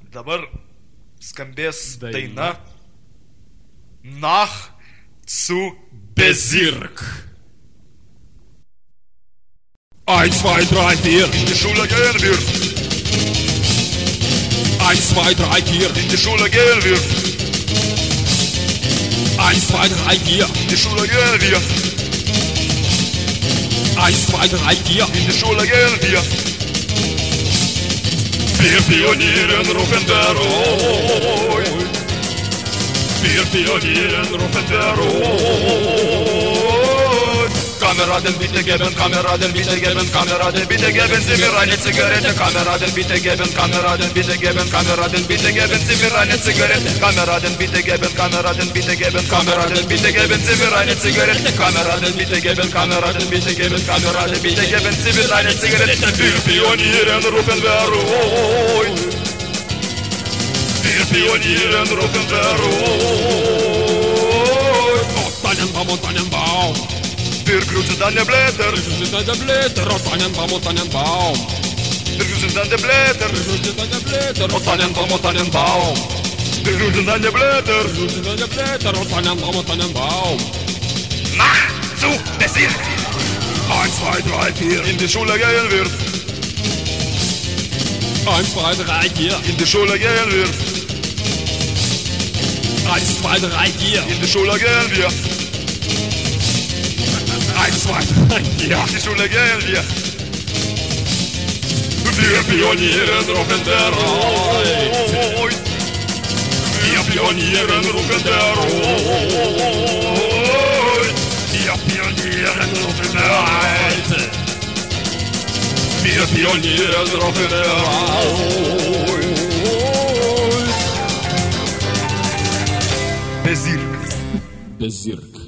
Dabar skambės daina Nach zu Bezirk. 1, 2, 3, 4. In die Schule gehen wir. 1, 2, 3, 4. In die Schule gehen wir. 1, 2, 3, 4. In die Schule gehen wir. 1, 2, 3, 4. In die Schule gehen wir. Wir pionieren rufen der Roi. Wir pionieren rufen der Roi. Kameraden bitte geben, Kameraden bitte geben, Kameraden bitte geben Sie mir eine Zigarette. Kameraden bitte geben, Kameraden bitte geben, Kameraden bitte geben Sie mir eine Zigarette. Kameraden bitte geben, Kameraden bitte geben, Kameraden bitte geben Sie mir eine Zigarette. Kameraden bitte geben, Kameraden bitte geben, Kameraden bitte geben Sie mir eine Zigarette. Wir pionieren rufen der Roi. Wir pionieren rufen der Roi. Auf einen Baum und einen Baum. Wir grüßen deine Blätter. Wir grüßen deine Blätter auf einen Baum und einen Baum. Wir grüßen deine Blätter. Wir grüßen deine Blätter auf einen Baum und einen Baum. Wir grüßen deine Blätter. Wir grüßen deine Blätter auf einen Baum und einen Baum. Nach zu Bezirk. 1, 2, 3, 4. In die Schule gehen wir. 1, 2, 3, 4. In die Schule gehen wir. 1, 2, 3, 4. In die Schule gehen wir. 1, 2, 3, 4. In die Schule gehen wir. Wir pionieren rufen der Roi. Wir pionieren rufen der Roi. Wir pionieren rufen der Roi. Wir pionieren rufen der Roi. Bezirk. Bezirk.